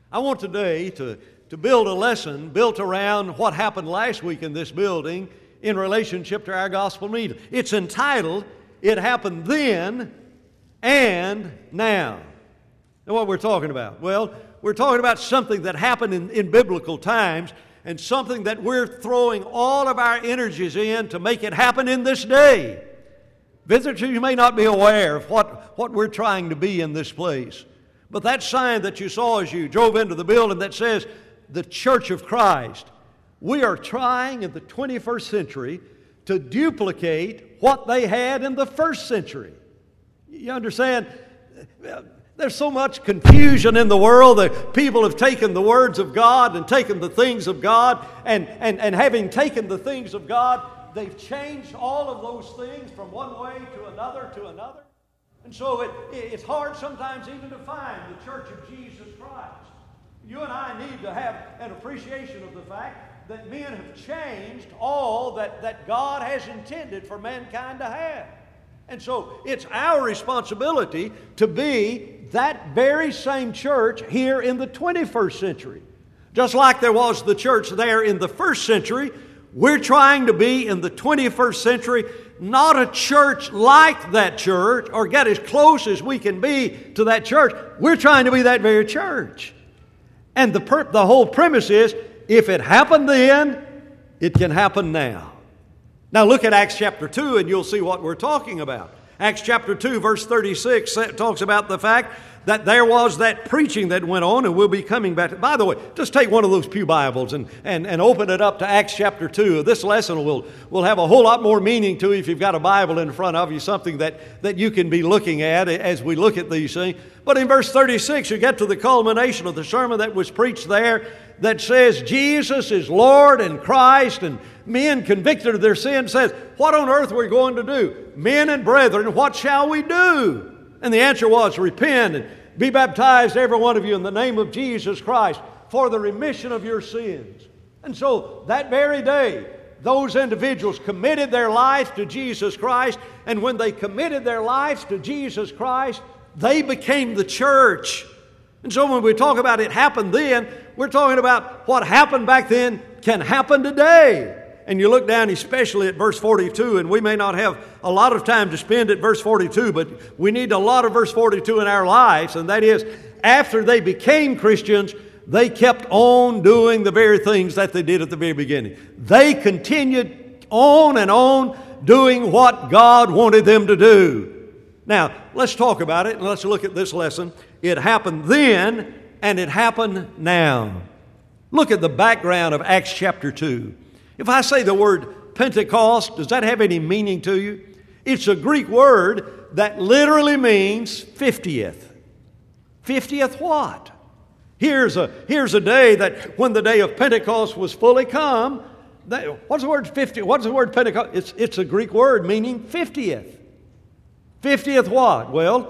I want today to build a lesson built around what happened last week in this building in relationship to our gospel meeting. It's entitled, It Happened Then and Now. Now what we're talking about? Well, we're talking about something that happened in biblical times and something that we're throwing all of our energies in to make it happen in this day. Visitors, you may not be aware of what we're trying to be in this place. But that sign that you saw as you drove into the building that says, the Church of Christ, we are trying in the 21st century to duplicate what they had in the first century. You understand? There's so much confusion in the world that people have taken the words of God and taken the things of God, and having taken the things of God, they've changed all of those things from one way to another to another. And so it's hard sometimes even to find the Church of Jesus Christ. You and I need to have an appreciation of the fact that men have changed all that God has intended for mankind to have. And so it's our responsibility to be that very same church here in the 21st century. Just like there was the church there in the first century, we're trying to be in the 21st century not a church like that church or get as close as we can be to that church. We're trying to be that very church. And the whole premise is, if it happened then, it can happen now. Now look at Acts chapter 2 and you'll see what we're talking about. Acts chapter 2 verse 36 talks about the fact that there was that preaching that went on, and we'll be coming back. By the way, just take one of those pew Bibles and open it up to Acts chapter 2. This lesson will have a whole lot more meaning to you if you've got a Bible in front of you, something that you can be looking at as we look at these things. But in verse 36, you get to the culmination of the sermon that was preached there that says Jesus is Lord and Christ, and men convicted of their sin says, what on earth are we going to do? Men and brethren, what shall we do? And the answer was, repent and be baptized, every one of you, in the name of Jesus Christ for the remission of your sins. And so that very day, those individuals committed their life to Jesus Christ, and when they committed their lives to Jesus Christ, they became the church. And so when we talk about it happened then, we're talking about what happened back then can happen today. And you look down especially at verse 42, and we may not have a lot of time to spend at verse 42, but we need a lot of verse 42 in our lives, and that is, after they became Christians, they kept on doing the very things that they did at the very beginning. They continued on and on doing what God wanted them to do. Now, let's talk about it, and let's look at this lesson. It happened then, and it happened now. Look at the background of Acts chapter 2. If I say the word Pentecost, does that have any meaning to you? It's a Greek word that literally means 50th. 50th what? Here's a day that when the day of Pentecost was fully come, what's the word 50? What's the word Pentecost? It's a Greek word meaning 50th. 50th what? Well,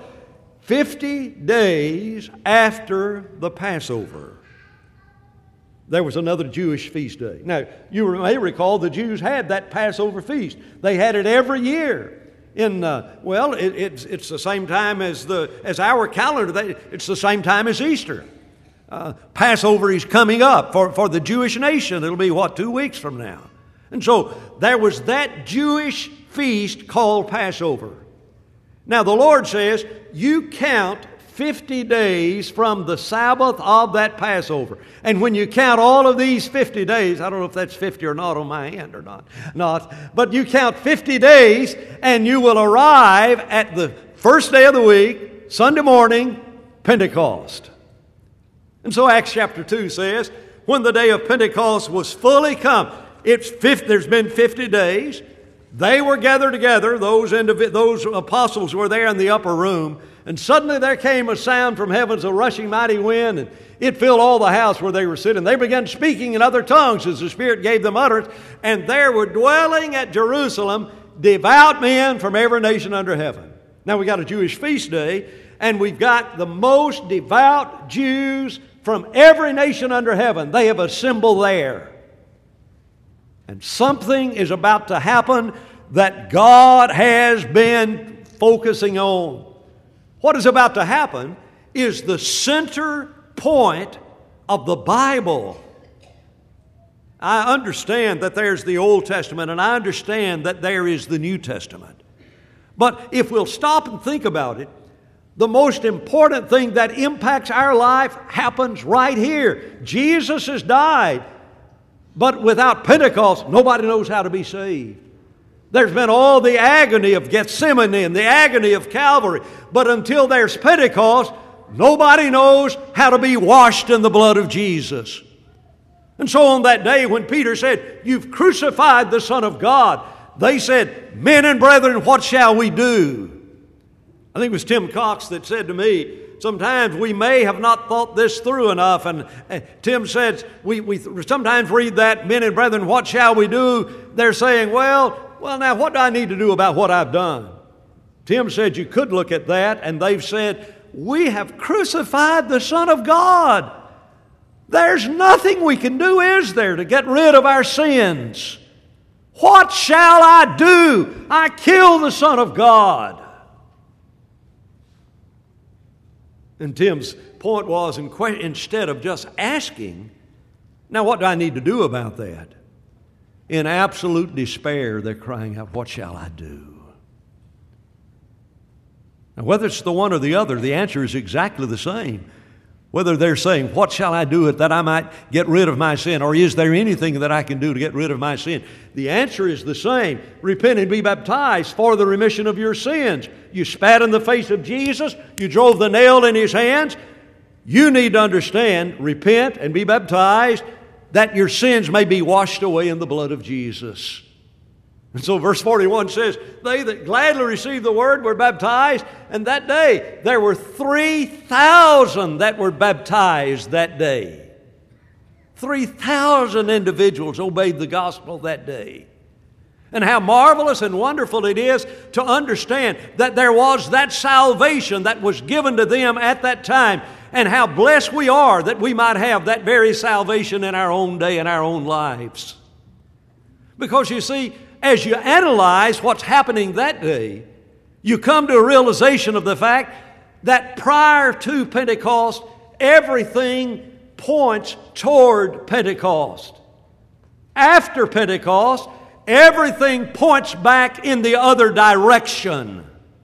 50 days after the Passover. There was another Jewish feast day. Now, you may recall the Jews had that Passover feast. They had it every year. It's the same time as our calendar. It's the same time as Easter. Passover is coming up for the Jewish nation. It'll be, 2 weeks from now. And so there was that Jewish feast called Passover. Now, the Lord says, you count 50 days from the Sabbath of that Passover. And when you count all of these 50 days, I don't know if that's 50 or not on my hand or not, but you count 50 days and you will arrive at the first day of the week, Sunday morning, Pentecost. And so Acts chapter 2 says, when the day of Pentecost was fully come, there's been 50 days. They were gathered together, those apostles were there in the upper room, and suddenly there came a sound from heaven, a rushing mighty wind, and it filled all the house where they were sitting. They began speaking in other tongues as the Spirit gave them utterance, and there were dwelling at Jerusalem devout men from every nation under heaven. Now we got a Jewish feast day, and we've got the most devout Jews from every nation under heaven. They have assembled there. And something is about to happen that God has been focusing on. What is about to happen is the center point of the Bible. I understand that there's the Old Testament, and I understand that there is the New Testament. But if we'll stop and think about it, the most important thing that impacts our life happens right here. Jesus has died, but without Pentecost, nobody knows how to be saved. There's been all the agony of Gethsemane and the agony of Calvary, but until there's Pentecost, nobody knows how to be washed in the blood of Jesus. And so on that day when Peter said, "You've crucified the Son of God," they said, "Men and brethren, what shall we do?" I think it was Tim Cox that said to me, sometimes we may have not thought this through enough. And Tim said, we sometimes read that, "Men and brethren, what shall we do?" They're saying, well, now what do I need to do about what I've done? Tim said you could look at that, and they've said, we have crucified the Son of God. There's nothing we can do, is there, to get rid of our sins? What shall I do? I killed the Son of God. And Tim's point was, instead of just asking, now what do I need to do about that? In absolute despair, they're crying out, what shall I do? Now, whether it's the one or the other, the answer is exactly the same. Whether they're saying, what shall I do that I might get rid of my sin? Or is there anything that I can do to get rid of my sin? The answer is the same. Repent and be baptized for the remission of your sins. You spat in the face of Jesus. You drove the nail in His hands. You need to understand, repent and be baptized, that your sins may be washed away in the blood of Jesus. And so verse 41 says, they that gladly received the word were baptized, and that day there were 3,000 that were baptized that day. 3,000 individuals obeyed the gospel that day. And how marvelous and wonderful it is to understand that there was that salvation that was given to them at that time, and how blessed we are that we might have that very salvation in our own day, in our own lives. Because you see, as you analyze what's happening that day, you come to a realization of the fact that prior to Pentecost, everything points toward Pentecost. After Pentecost, everything points back in the other direction.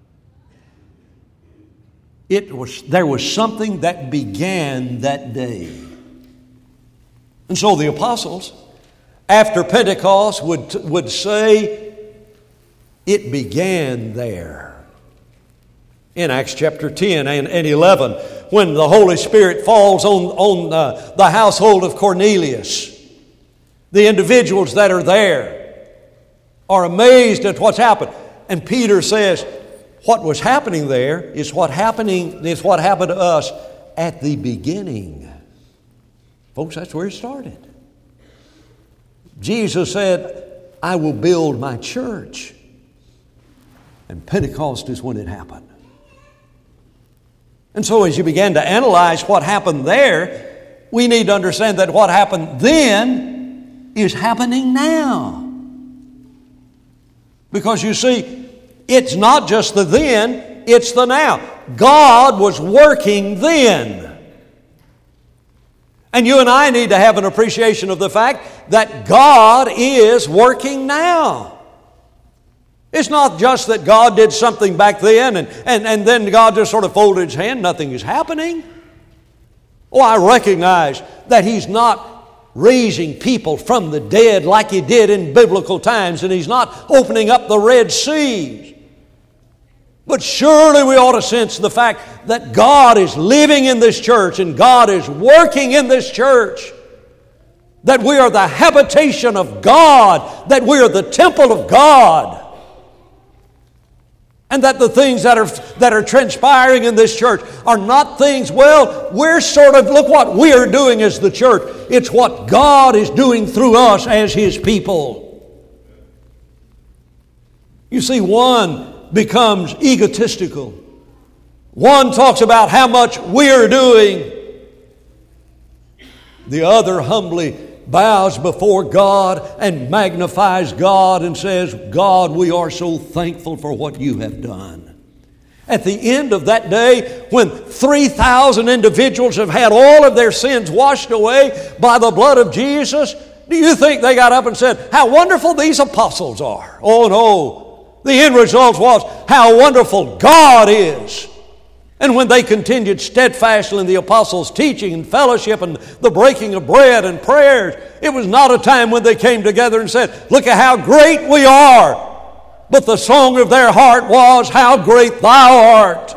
There was something that began that day. And so the apostles, after Pentecost, would say, it began there. In Acts chapter 10 and 11, when the Holy Spirit falls on the household of Cornelius, the individuals that are there are amazed at what's happened. And Peter says, what was happening there is what happened to us at the beginning. Folks, that's where it started. Jesus said, I will build my church. And Pentecost is when it happened. And so as you begin to analyze what happened there, we need to understand that what happened then is happening now. Because you see, it's not just the then, it's the now. God was working then. And you and I need to have an appreciation of the fact that God is working now. It's not just that God did something back then and then God just sort of folded His hand. Nothing is happening. Oh, I recognize that He's not raising people from the dead like He did in biblical times, and He's not opening up the Red Sea. But surely we ought to sense the fact that God is living in this church and God is working in this church. That we are the habitation of God, that we are the temple of God. And that the things that are transpiring in this church are not things, we're sort of, look what we are doing as the church. It's what God is doing through us as His people. You see, one becomes egotistical. One talks about how much we're doing. The other humbly bows before God and magnifies God and says, God, we are so thankful for what You have done. At the end of that day, when 3,000 individuals have had all of their sins washed away by the blood of Jesus, do you think they got up and said, how wonderful these apostles are? Oh no. The end result was how wonderful God is. And when they continued steadfastly in the apostles' teaching and fellowship and the breaking of bread and prayers, it was not a time when they came together and said, look at how great we are. But the song of their heart was, how great thou art.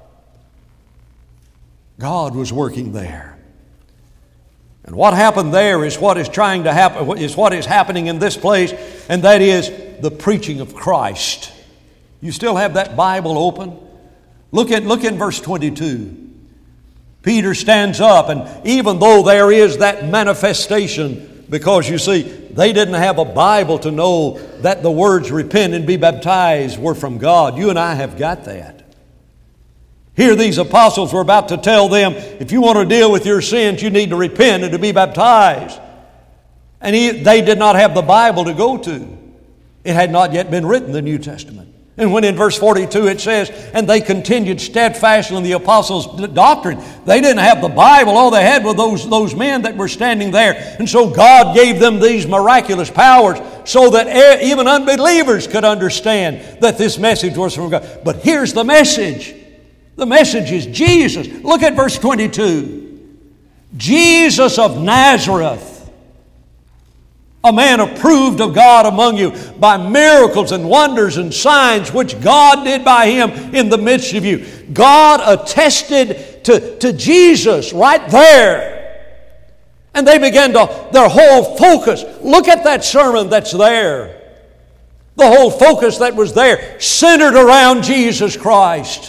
God was working there. And what happened there is what is trying to happen, is what is happening in this place, and that is the preaching of Christ. You still have that Bible open? Look in verse 22. Peter stands up, and even though there is that manifestation, because you see, they didn't have a Bible to know that the words repent and be baptized were from God. You and I have got that. Here these apostles were about to tell them, if you want to deal with your sins, you need to repent and to be baptized. And they did not have the Bible to go to. It had not yet been written, the New Testament. And when in verse 42 it says, and they continued steadfastly in the apostles' doctrine, they didn't have the Bible. All they had were those men that were standing there. And so God gave them these miraculous powers so that even unbelievers could understand that this message was from God. But here's the message. The message is Jesus. Look at verse 22. Jesus of Nazareth, a man approved of God among you by miracles and wonders and signs which God did by Him in the midst of you. God attested to Jesus right there. And they began their whole focus. Look at that sermon that's there. The whole focus that was there centered around Jesus Christ.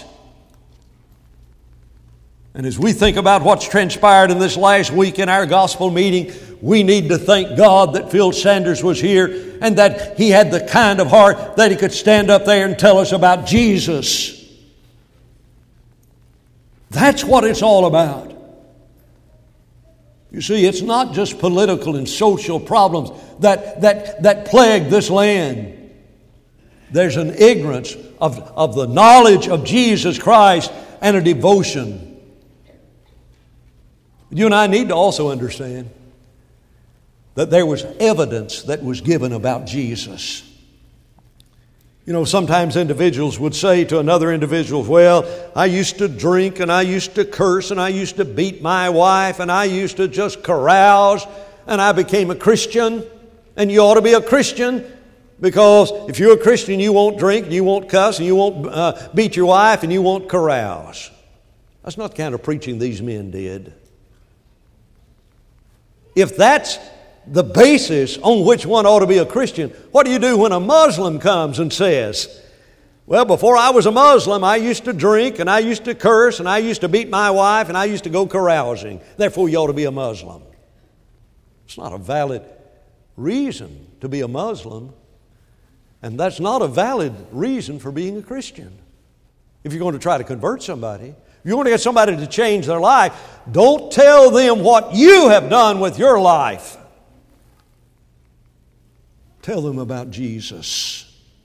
And as we think about what's transpired in this last week in our gospel meeting, we need to thank God that Phil Sanders was here and that he had the kind of heart that he could stand up there and tell us about Jesus. That's what it's all about. You see, it's not just political and social problems that plague this land. There's an ignorance of the knowledge of Jesus Christ and a devotion. You and I need to also understand that there was evidence that was given about Jesus. You know, sometimes individuals would say to another individual, well, I used to drink and I used to curse and I used to beat my wife and I used to just carouse and I became a Christian. And you ought to be a Christian because if you're a Christian, you won't drink, you won't cuss, and you won't beat your wife and you won't carouse. That's not the kind of preaching these men did. If that's the basis on which one ought to be a Christian, what do you do when a Muslim comes and says, well, before I was a Muslim, I used to drink and I used to curse and I used to beat my wife and I used to go carousing. Therefore, you ought to be a Muslim. It's not a valid reason to be a Muslim, and that's not a valid reason for being a Christian. If you're going to try to convert somebody, if you want to get somebody to change their life, don't tell them what you have done with your life. Tell them about Jesus.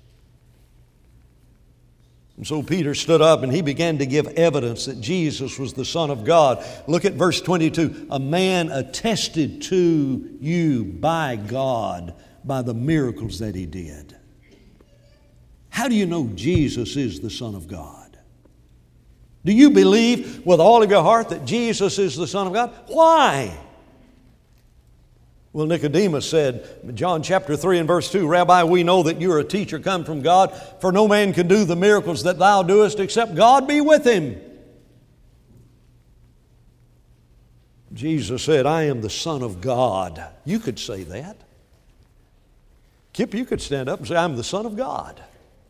And so Peter stood up and he began to give evidence that Jesus was the Son of God. Look at verse 22. A man attested to you by God by the miracles that He did. How do you know Jesus is the Son of God? Do you believe with all of your heart that Jesus is the Son of God? Why? Well, Nicodemus said, in John chapter 3 and verse 2, Rabbi, we know that you are a teacher come from God, for no man can do the miracles that thou doest except God be with him. Jesus said, I am the Son of God. You could say that. Kip, you could stand up and say, I'm the Son of God.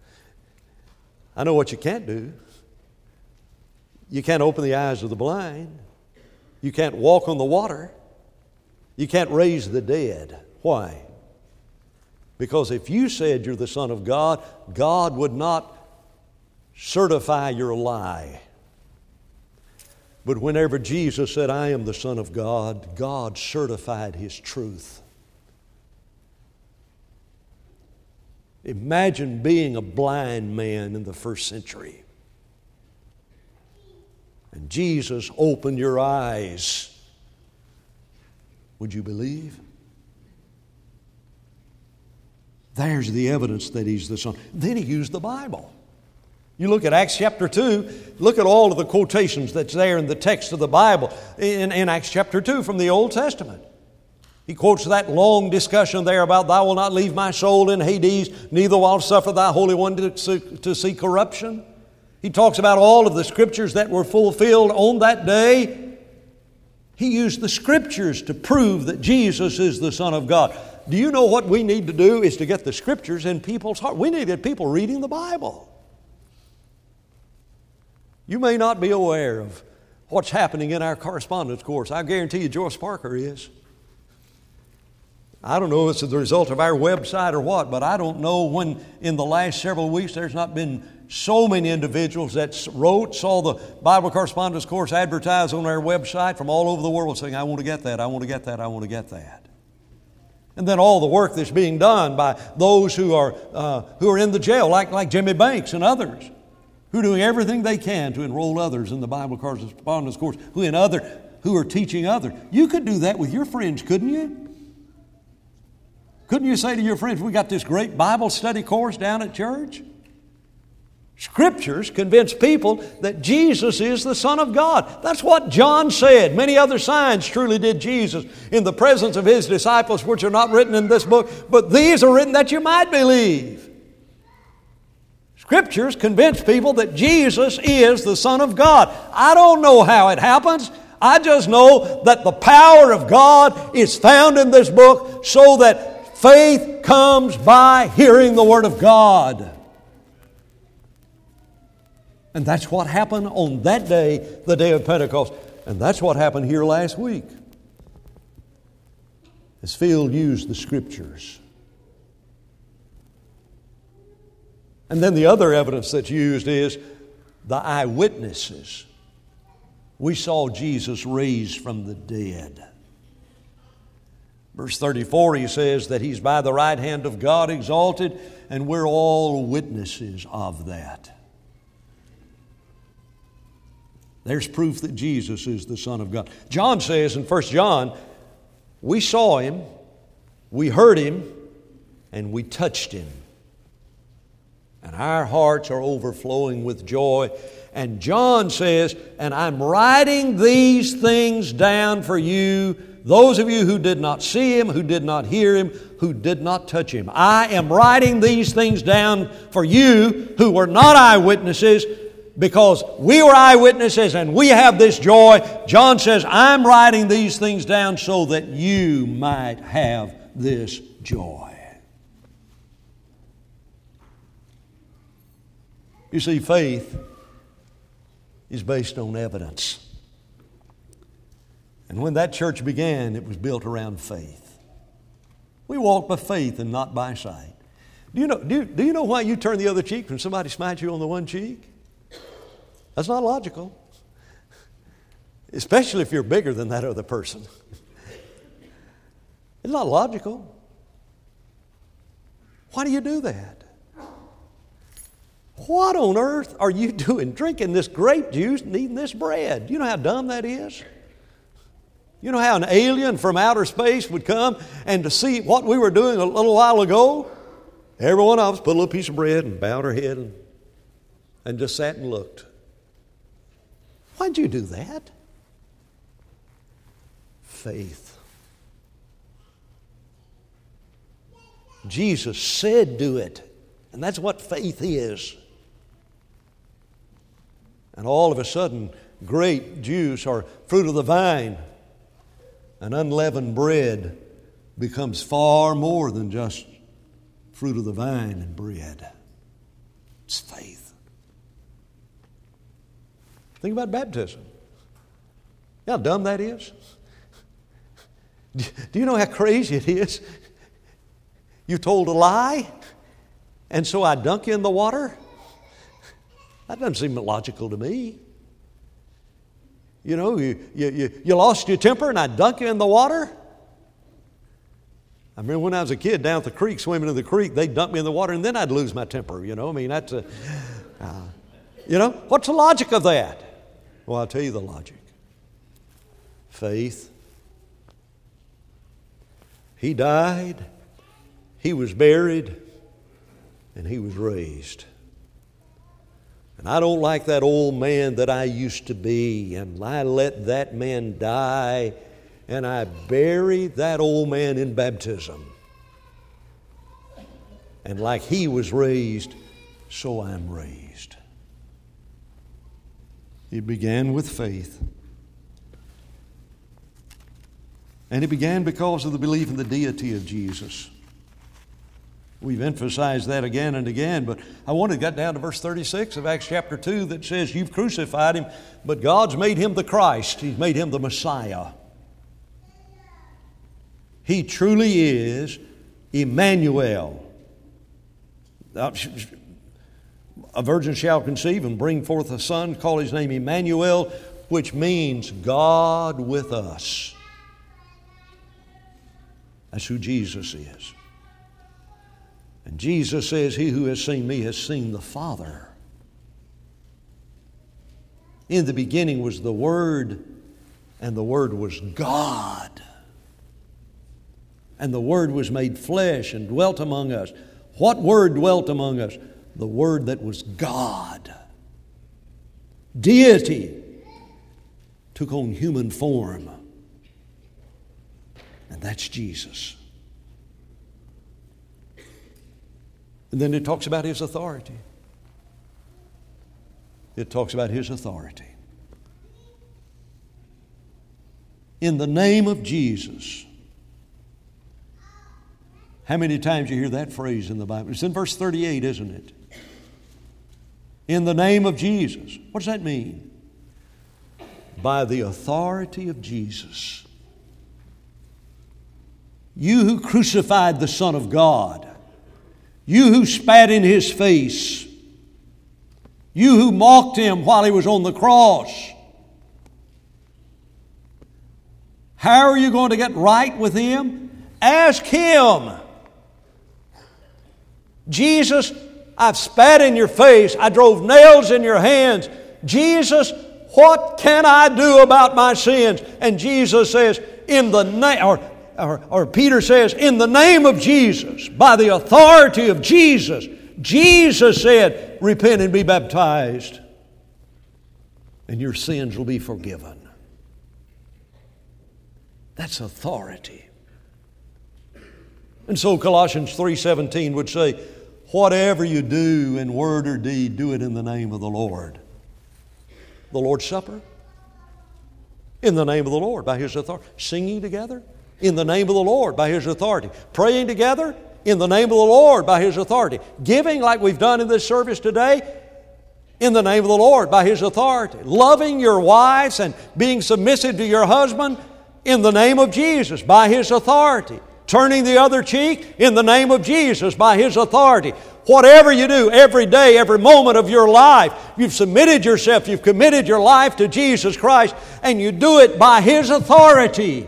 I know what you can't do. You can't open the eyes of the blind. You can't walk on the water. You can't raise the dead. Why? Because if you said you're the Son of God, God would not certify your lie. But whenever Jesus said, I am the Son of God, God certified His truth. Imagine being a blind man in the first century. and Jesus opened your eyes, would you believe? There's the evidence that He's the Son. Then He used the Bible. You look at Acts chapter 2, look at all of the quotations that's there in the text of the Bible in Acts chapter 2 from the Old Testament. He quotes that long discussion there about, "Thou wilt not leave my soul in Hades, neither wilt suffer thy Holy One to see corruption." He talks about all of the Scriptures that were fulfilled on that day. He used the Scriptures to prove that Jesus is the Son of God. Do you know what we need to do is to get the Scriptures in people's heart? We need to get people reading the Bible. You may not be aware of what's happening in our correspondence course. I guarantee you Joyce Parker is. I don't know if it's the result of our website or what, but I don't know when in the last several weeks there's not been so many individuals that saw the Bible correspondence course advertised on our website from all over the world saying, "I want to get that, I want to get that, I want to get that." And then all the work that's being done by those who are in the jail, like Jimmy Banks and others, who are doing everything they can to enroll others in the Bible correspondence course, who are teaching others. You could do that with your friends, couldn't you? Couldn't you say to your friends, "We got this great Bible study course down at church"? Scriptures convince people that Jesus is the Son of God. That's what John said. Many other signs truly did Jesus in the presence of His disciples, which are not written in this book, but these are written that you might believe. Scriptures convince people that Jesus is the Son of God. I don't know how it happens. I just know that the power of God is found in this book so that faith comes by hearing the Word of God. And that's what happened on that day, the day of Pentecost. And that's what happened here last week. As Phil used the Scriptures. And then the other evidence that's used is the eyewitnesses. We saw Jesus raised from the dead. Verse 34, he says that He's by the right hand of God exalted, and we're all witnesses of that. There's proof that Jesus is the Son of God. John says in 1 John, we saw Him, we heard Him, and we touched Him. And our hearts are overflowing with joy. And John says, and I'm writing these things down for you, those of you who did not see Him, who did not hear Him, who did not touch Him. I am writing these things down for you who were not eyewitnesses, because we were eyewitnesses and we have this joy. John says, I'm writing these things down so that you might have this joy. You see, faith is based on evidence. And when that church began, it was built around faith. We walk by faith and not by sight. Do you know why you turn the other cheek when somebody smites you on the one cheek? That's not logical. Especially if you're bigger than that other person. It's not logical. Why do you do that? What on earth are you doing drinking this grape juice and eating this bread? You know how dumb that is? You know how an alien from outer space would come and to see what we were doing a little while ago? Every one of us put a little piece of bread and bowed our head and just sat and looked. Why'd you do that? Faith. Jesus said do it. And that's what faith is. And all of a sudden, grape juice or fruit of the vine, an unleavened bread, becomes far more than just fruit of the vine and bread. It's faith. Think about baptism. You know how dumb that is? Do you know how crazy it is? You told a lie, and so I dunk you in the water? That doesn't seem logical to me. You know, you lost your temper and I dunk you in the water? I remember when I was a kid down at the creek, swimming in the creek, they'd dump me in the water and then I'd lose my temper, you know. I mean, that's you know, what's the logic of that? Well, I'll tell you the logic. Faith. He died, He was buried, and He was raised. And I don't like that old man that I used to be, and I let that man die, and I buried that old man in baptism. And like he was raised, so I'm raised. It began with faith. And it began because of the belief in the deity of Jesus. We've emphasized that again and again, but I want to get down to verse 36 of Acts chapter 2 that says, you've crucified Him, but God's made Him the Christ. He's made Him the Messiah. He truly is Emmanuel. A virgin shall conceive and bring forth a son, call His name Emmanuel, which means God with us. That's who Jesus is. And Jesus says, he who has seen me has seen the Father. In the beginning was the Word, and the Word was God. And the Word was made flesh and dwelt among us. What Word dwelt among us? The Word that was God. Deity took on human form. And that's Jesus. And then it talks about His authority. It talks about His authority. In the name of Jesus. How many times you hear that phrase in the Bible? It's in verse 38, isn't it? In the name of Jesus. What does that mean? By the authority of Jesus. You who crucified the Son of God. You who spat in His face. You who mocked Him while He was on the cross. How are you going to get right with Him? Ask Him. Jesus, I've spat in your face. I drove nails in your hands. Jesus, what can I do about my sins? And Jesus says, in the name, or Peter says, in the name of Jesus, by the authority of Jesus, Jesus said, repent and be baptized, and your sins will be forgiven. That's authority. And so Colossians 3:17 would say, whatever you do in word or deed, do it in the name of the Lord. The Lord's Supper, in the name of the Lord, by His authority. Singing together, in the name of the Lord, by His authority. Praying together, in the name of the Lord, by His authority. Giving, like we've done in this service today, in the name of the Lord, by His authority. Loving your wives and being submissive to your husband, in the name of Jesus, by His authority. Turning the other cheek, in the name of Jesus, by His authority. Whatever you do, every day, every moment of your life, you've submitted yourself, you've committed your life to Jesus Christ, and you do it by His authority.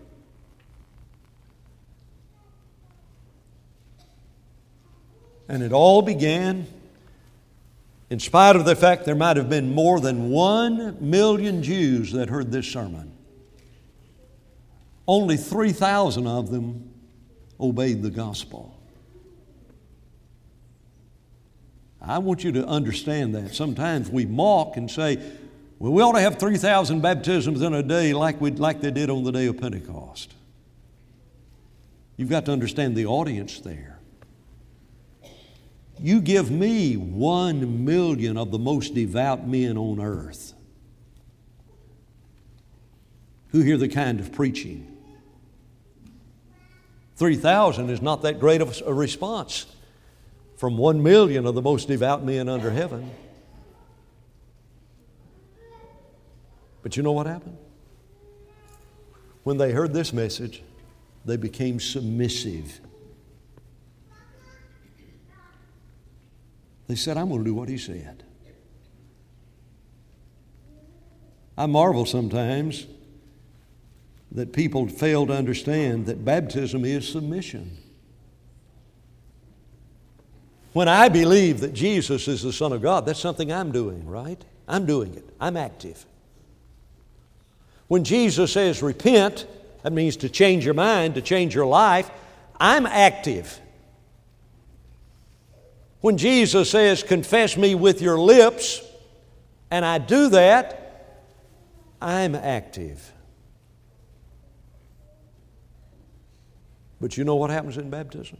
And it all began, in spite of the fact there might have been more than 1 million Jews that heard this sermon. Only 3,000 of them obeyed the gospel. I want you to understand that. Sometimes we mock and say, well, we ought to have 3,000 baptisms in a day like they did on the day of Pentecost. You've got to understand the audience there. You give me 1 million of the most devout men on earth who hear the kind of preaching. 3,000 is not that great of a response from 1 million of the most devout men under heaven. But you know what happened? When they heard this message, they became submissive. They said, I'm going to do what He said. I marvel sometimes that people fail to understand that baptism is submission. When I believe that Jesus is the Son of God, that's something I'm doing, right? I'm doing it. I'm active. When Jesus says repent, that means to change your mind, to change your life. I'm active. When Jesus says confess me with your lips, and I do that, I'm active. But you know what happens in baptism?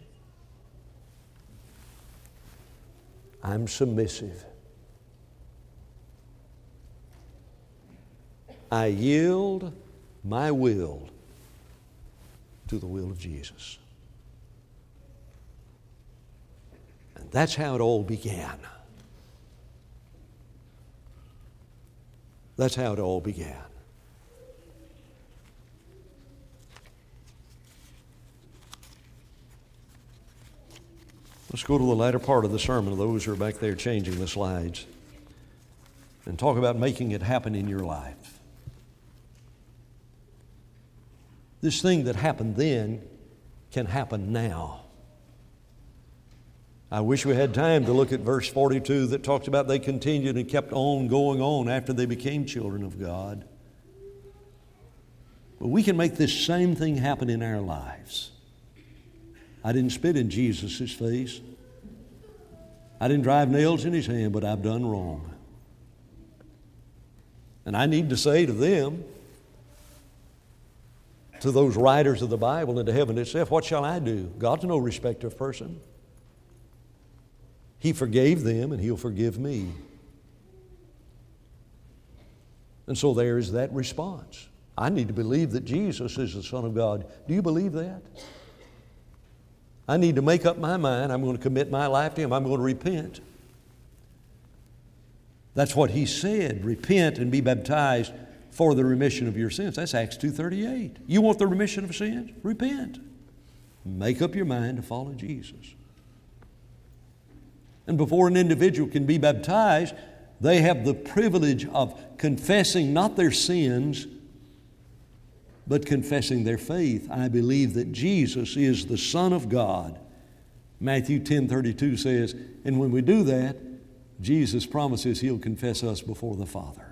I'm submissive. I yield my will to the will of Jesus. And that's how it all began. That's how it all began. Let's go to the latter part of the sermon, those who are back there changing the slides, and talk about making it happen in your life. This thing that happened then can happen now. I wish we had time to look at verse 42 that talks about they continued and kept on going on after they became children of God. But we can make this same thing happen in our lives. I didn't spit in Jesus' face. I didn't drive nails in His hand, but I've done wrong. And I need to say to them, to those writers of the Bible and to heaven itself, what shall I do? God's no respecter of person. He forgave them and He'll forgive me. And so there is that response. I need to believe that Jesus is the Son of God. Do you believe that? I need to make up my mind. I'm going to commit my life to Him. I'm going to repent. That's what He said. Repent and be baptized for the remission of your sins. That's Acts 2:38. You want the remission of sins? Repent. Make up your mind to follow Jesus. And before an individual can be baptized, they have the privilege of confessing not their sins, but confessing their faith. I believe that Jesus is the Son of God. Matthew 10:32 says, and when we do that, Jesus promises He'll confess us before the Father.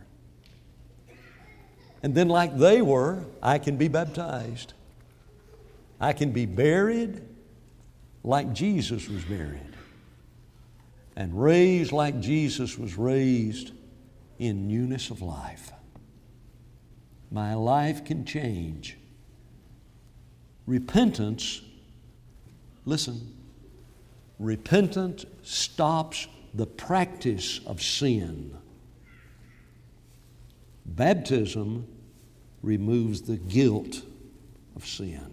And then like they were, I can be baptized. I can be buried like Jesus was buried. And raised like Jesus was raised in newness of life. My life can change. Repentance, listen, repentance stops the practice of sin. Baptism removes the guilt of sin.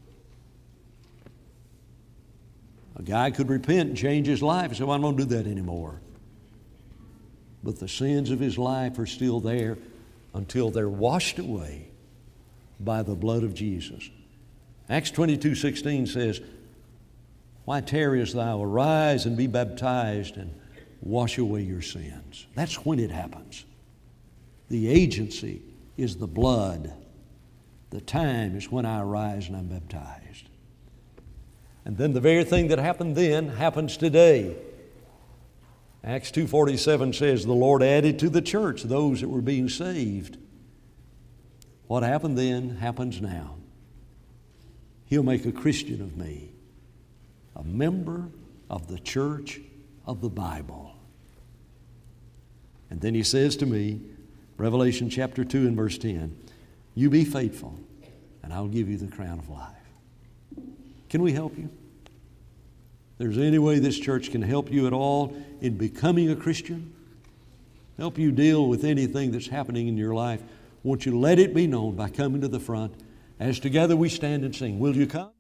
A guy could repent and change his life and say, well, I'm going to do that anymore. But the sins of his life are still there until they're washed away by the blood of Jesus. Acts 22:16 says, why tarriest thou? Arise and be baptized and wash away your sins. That's when it happens. The agency is the blood. The time is when I arise and I'm baptized. And then the very thing that happened then happens today. Acts 2:47 says, the Lord added to the church those that were being saved. What happened then happens now. He'll make a Christian of me, a member of the church of the Bible. And then He says to me, Revelation chapter 2 and verse 10, you be faithful, and I'll give you the crown of life. Can we help you? If there's any way this church can help you at all in becoming a Christian, help you deal with anything that's happening in your life, won't you let it be known by coming to the front as together we stand and sing. Will you come?